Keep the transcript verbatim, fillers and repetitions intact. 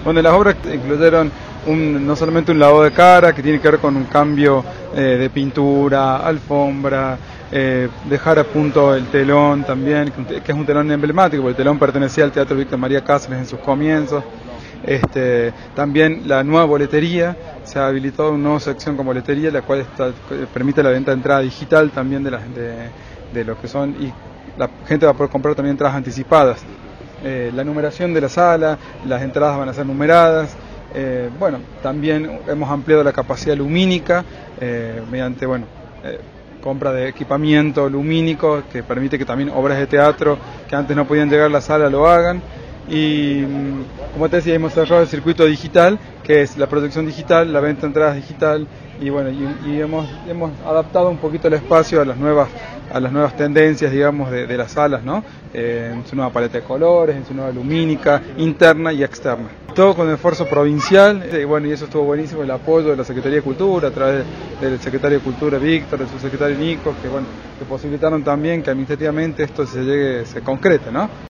donde las obras incluyeron un, no solamente un lavado de cara, que tiene que ver con un cambio eh, de pintura, alfombra, eh, dejar a punto el telón también, que es un telón emblemático, porque el telón pertenecía al Teatro Víctor María Cáceres en sus comienzos. Este, también la nueva boletería, se ha habilitado una nueva sección con boletería, la cual está, permite la venta de entrada digital también de, las, de, de lo que son, y la gente va a poder comprar también entradas anticipadas. Eh, la numeración de la sala, las entradas van a ser numeradas. Eh, bueno, también hemos ampliado la capacidad lumínica eh, mediante, bueno, eh, compra de equipamiento lumínico que permite que también obras de teatro que antes no podían llegar a la sala lo hagan. Y como te decía, hemos cerrado el circuito digital, que es la producción digital, la venta de entradas digital, y bueno, y, y hemos, hemos adaptado un poquito el espacio a las nuevas, a las nuevas tendencias, digamos, de, de las salas, ¿no? Eh, en su nueva paleta de colores, en su nueva lumínica, interna y externa. Todo con esfuerzo provincial, y bueno, y eso estuvo buenísimo, el apoyo de la Secretaría de Cultura, a través del secretario de Cultura Víctor, del subsecretario Nico, que bueno, que posibilitaron también que administrativamente esto se llegue, se concrete, ¿no?